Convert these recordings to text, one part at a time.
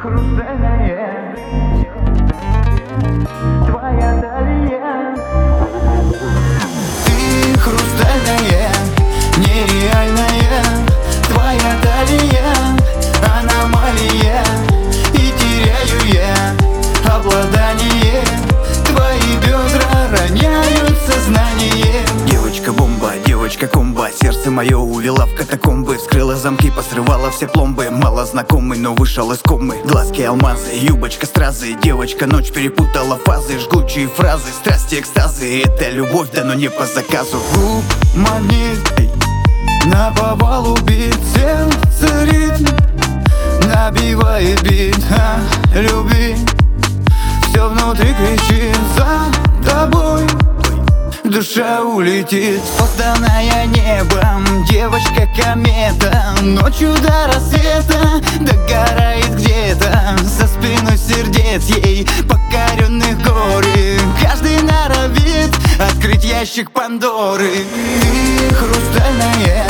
хрустальная, твоя далья. Ты хрустальная, нереальная, твоя далья, аномалия. И теряю я обладание, твои бедра роняют сознание. Девочка-бомба, девочка-комба, сердце мое увела в катакомбы. Вскрыла замки, посрывала все пломбы. Мало знакомый, но вышел из комы. Глазки алмазы, юбочка стразы. Девочка ночь перепутала фазы. Жгучие фразы, страсти, экстазы. Это любовь, да но не по заказу. Магнит, на повалу бит, сердце ритм набивает бит, люби. Все внутри кричит за тобой, душа улетит. Созданная небом, девочка-комета, ночью до рассвета догорает где-то за спиной сердец ей покоренных горе. Каждый норовит открыть ящик Пандоры. Ты хрустальная,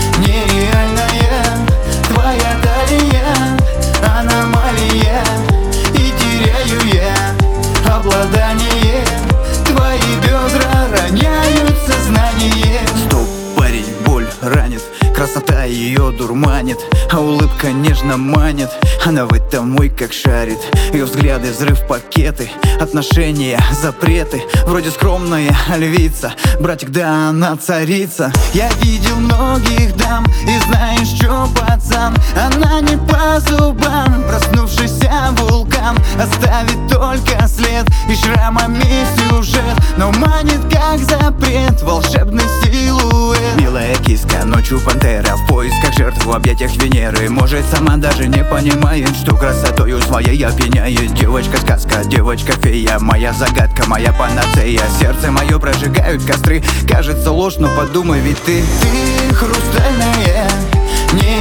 нереальная, твоя далья, аномалия. И теряю я обладание, твои бедра роняют сознание. Стоп, парень, боль ранит, красота ее дурманит, а улыбка нежно манит. Она в этом мой как шарит. Ее взгляды взрыв пакеты, отношения запреты. Вроде скромная львица, братик, да она царица. Я видел многих дам, и знаешь чё, пацан, она не по зубам. Проснувшийся вулкан оставит только след и шрамами сюжет, но манит как запрет волшебный силуэт. Милая киска, ночью пантера, в поисках жертв в объятиях Венеры. Может, сама даже не понимает, что красотою своей опьяняет. Девочка-сказка, девочка-фея, моя загадка, моя панацея. Сердце мое прожигают костры, кажется ложь, но подумай, ведь ты хрустальная, не